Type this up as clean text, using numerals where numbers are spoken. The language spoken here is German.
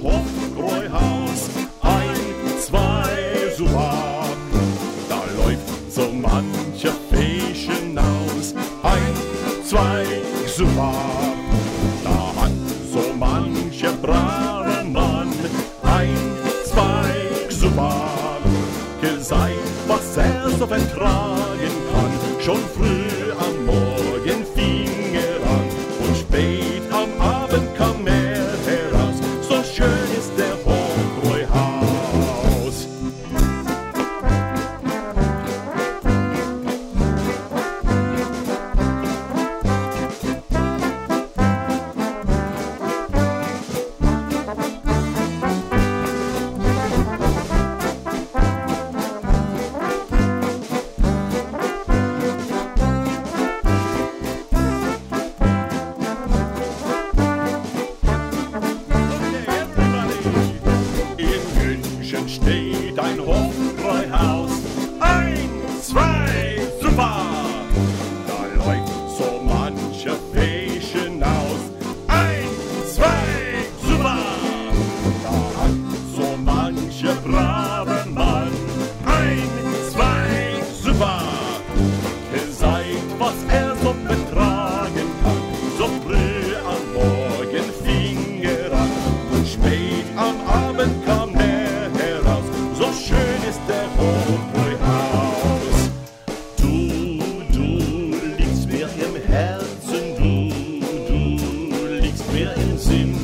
Hofbräuhaus. Ein, zwei, super. Da läuft so mancher Fächen aus. Ein, zwei, super. Da hat so mancher brave Mann ein, zwei, super gesagt, was er so vertragen kann. Schon früh am Morgen fing er an und spät am Abend kam er heraus. So schön ist der Hofbräuhaus. Steht ein Hofbräuhaus. Ein, zwei, super! Da läuft so mancher Fächen aus. Ein, zwei, super! Da hat so mancher brave Mann ein, zwei, super! Gesagt, was er so betragen kann. So früh am Morgen fing er an und spät am Abend kam er. So schön ist der Hofbräuhaus. Du liegst mir im Herzen, du liegst mir im Sinn.